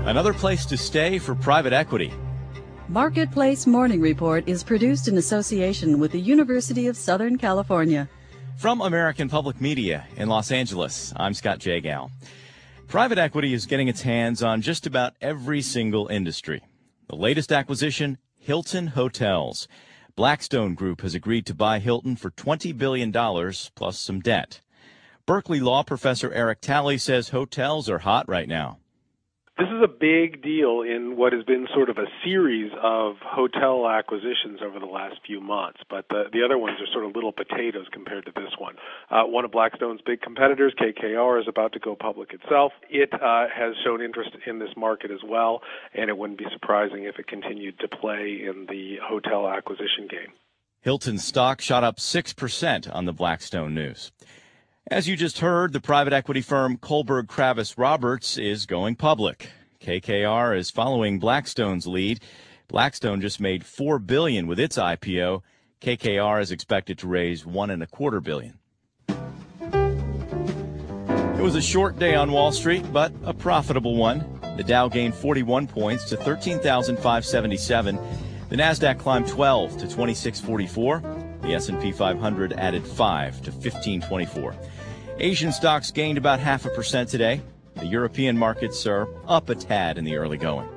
Another place to stay for private equity. Marketplace Morning Report is produced in association with the University of Southern California. From American Public Media in Los Angeles, I'm Scott Jagow. Private equity is getting its hands on just about every single industry. The latest acquisition, Hilton Hotels. Blackstone Group has agreed to buy Hilton for $20 billion plus some debt. Berkeley law professor Eric Talley says hotels are hot right now. This is a big deal in what has been sort of a series of hotel acquisitions over the last few months, but the other ones are sort of little potatoes compared to this one. One of Blackstone's big competitors, KKR, is about to go public itself. It has shown interest in this market as well, and it wouldn't be surprising if it continued to play in the hotel acquisition game. Hilton's stock shot up 6% on the Blackstone news. As you just heard, the private equity firm Kohlberg Kravis Roberts is going public. KKR is following Blackstone's lead. Blackstone just made $4 billion with its IPO. KKR is expected to raise $1.25 billion. It was a short day on Wall Street, but a profitable one. The Dow gained 41 points to 13,577. The Nasdaq climbed 12 to 2644. The S&P 500 added 5 to 1524. Asian stocks gained about 0.5% today. The European markets are up a tad in the early going.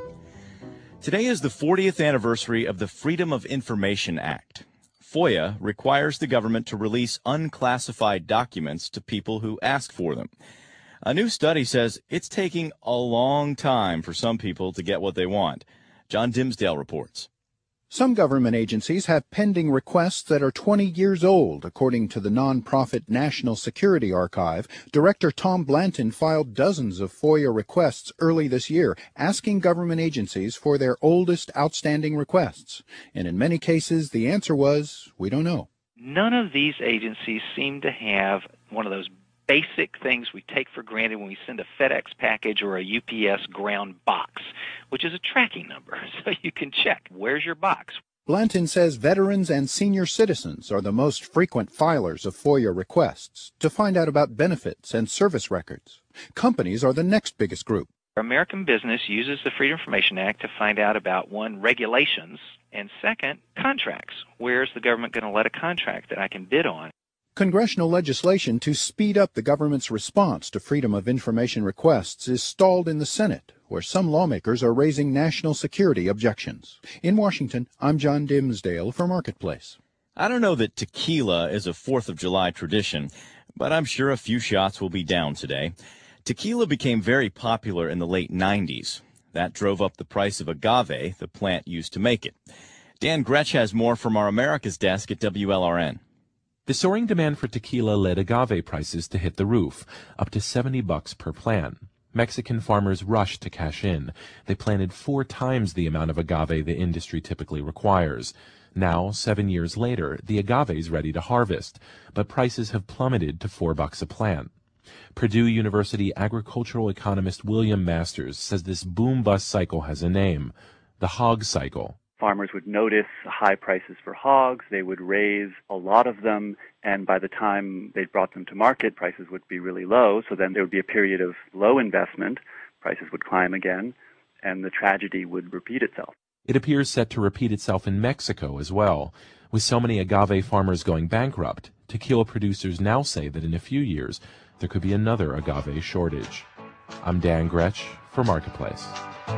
Today is the 40th anniversary of the Freedom of Information Act. FOIA requires the government to release unclassified documents to people who ask for them. A new study says it's taking a long time for some people to get what they want. John Dimsdale reports. Some government agencies have pending requests that are 20 years old. According to the nonprofit National Security Archive, Director Tom Blanton filed dozens of FOIA requests early this year, asking government agencies for their oldest outstanding requests. And in many cases, the answer was, we don't know. None of these agencies seem to have one of those basic things we take for granted when we send a FedEx package or a UPS ground box, which is a tracking number, so you can check, where's your box? Blanton says veterans and senior citizens are the most frequent filers of FOIA requests to find out about benefits and service records. Companies are the next biggest group. American business uses the Freedom of Information Act to find out about, one, regulations, and second, contracts. Where's the government going to let a contract that I can bid on? Congressional legislation to speed up the government's response to Freedom of Information requests is stalled in the Senate, where some lawmakers are raising national security objections. In Washington, I'm John Dimsdale for Marketplace. I don't know that tequila is a 4th of July tradition, but I'm sure a few shots will be down today. Tequila became very popular in the late 90s. That drove up the price of agave, the plant used to make it. Dan Gretsch has more from our America's desk at WLRN. The soaring demand for tequila led agave prices to hit the roof, up to $70 per plant. Mexican farmers rushed to cash in. They planted 4 times the amount of agave the industry typically requires. Now, 7 years later, the agave is ready to harvest, but prices have plummeted to $4 a plant. Purdue University agricultural economist William Masters says this boom-bust cycle has a name, the hog cycle. Farmers would notice high prices for hogs, they would raise a lot of them, and by the time they brought them to market, prices would be really low, so then there would be a period of low investment, prices would climb again, and the tragedy would repeat itself. It appears set to repeat itself in Mexico as well. With so many agave farmers going bankrupt, tequila producers now say that in a few years, there could be another agave shortage. I'm Dan Gretsch for Marketplace.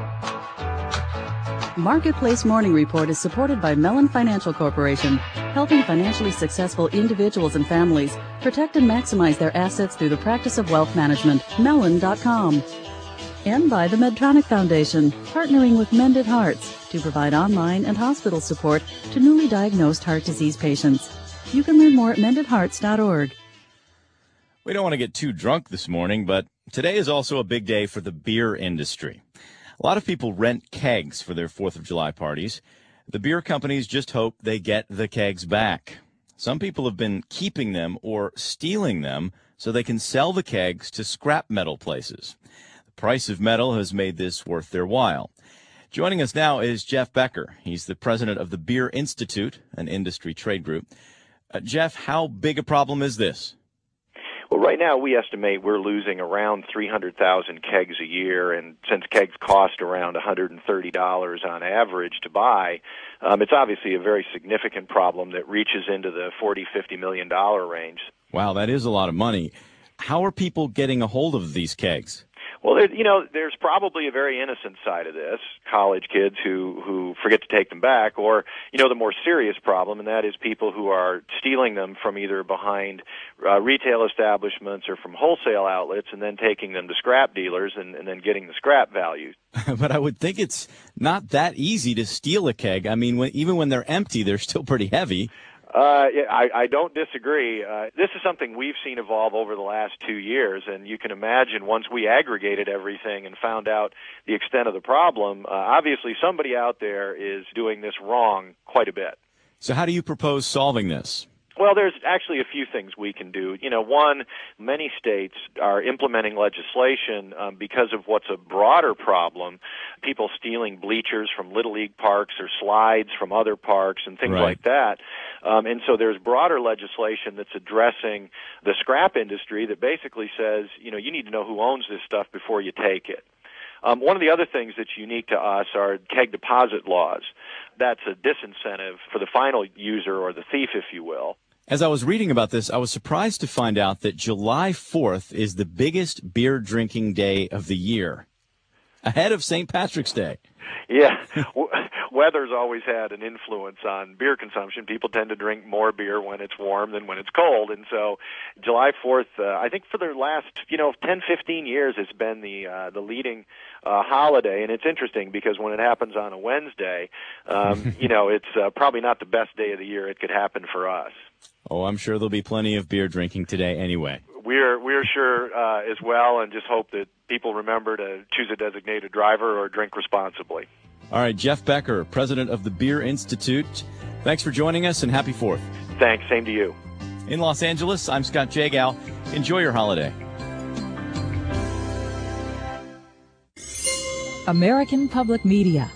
Marketplace Morning Report is supported by Mellon Financial Corporation, helping financially successful individuals and families protect and maximize their assets through the practice of wealth management. Mellon.com. And by the Medtronic Foundation, partnering with Mended Hearts to provide online and hospital support to newly diagnosed heart disease patients. You can learn more at mendedhearts.org. We don't want to get too drunk this morning, but today is also a big day for the beer industry. A lot of people rent kegs for their 4th of July parties. The beer companies just hope they get the kegs back. Some people have been keeping them or stealing them so they can sell the kegs to scrap metal places. The price of metal has made this worth their while. Joining us now is Jeff Becker. He's the president of the Beer Institute, an industry trade group. Jeff, how big a problem is this? Well, right now we estimate we're losing around 300,000 kegs a year, and since kegs cost around $130 on average to buy, it's obviously a very significant problem that reaches into the $40-50 million range. Wow, that is a lot of money. How are people getting a hold of these kegs? Well, there's probably a very innocent side of this, college kids who forget to take them back, or, the more serious problem, and that is people who are stealing them from either behind retail establishments or from wholesale outlets and then taking them to scrap dealers and then getting the scrap value. But I would think it's not that easy to steal a keg. I mean, even when they're empty, they're still pretty heavy. I don't disagree. This is something we've seen evolve over the last 2 years, and you can imagine once we aggregated everything and found out the extent of the problem, obviously somebody out there is doing this wrong quite a bit. So how do you propose solving this? Well, there's actually a few things we can do. One, many states are implementing legislation because of what's a broader problem, people stealing bleachers from Little League parks or slides from other parks and things like that. And so there's broader legislation that's addressing the scrap industry that basically says, you need to know who owns this stuff before you take it. One of the other things that's unique to us are keg deposit laws. That's a disincentive for the final user or the thief, if you will. As I was reading about this, I was surprised to find out that July 4th is the biggest beer drinking day of the year, ahead of St. Patrick's Day. Yeah. Weather's always had an influence on beer consumption. People tend to drink more beer when it's warm than when it's cold. And so July 4th, I think for the last, 10, 15 years, it's been the leading holiday. And it's interesting because when it happens on a Wednesday, it's probably not the best day of the year it could happen for us. Oh, I'm sure there'll be plenty of beer drinking today anyway. We're sure as well, and just hope that people remember to choose a designated driver or drink responsibly. All right, Jeff Becker, president of the Beer Institute. Thanks for joining us, and happy 4th. Thanks. Same to you. In Los Angeles, I'm Scott Jagow. Enjoy your holiday. American Public Media.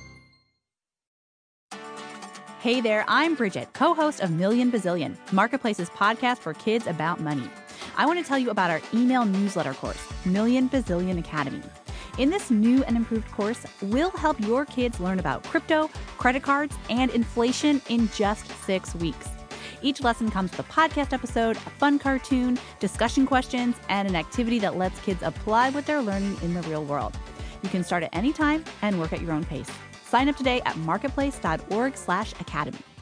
Hey there, I'm Bridget, co-host of Million Bazillion, Marketplace's podcast for kids about money. I want to tell you about our email newsletter course, Million Bazillion Academy. In this new and improved course, we'll help your kids learn about crypto, credit cards, and inflation in just 6 weeks. Each lesson comes with a podcast episode, a fun cartoon, discussion questions, and an activity that lets kids apply what they're learning in the real world. You can start at any time and work at your own pace. Sign up today at marketplace.org/academy.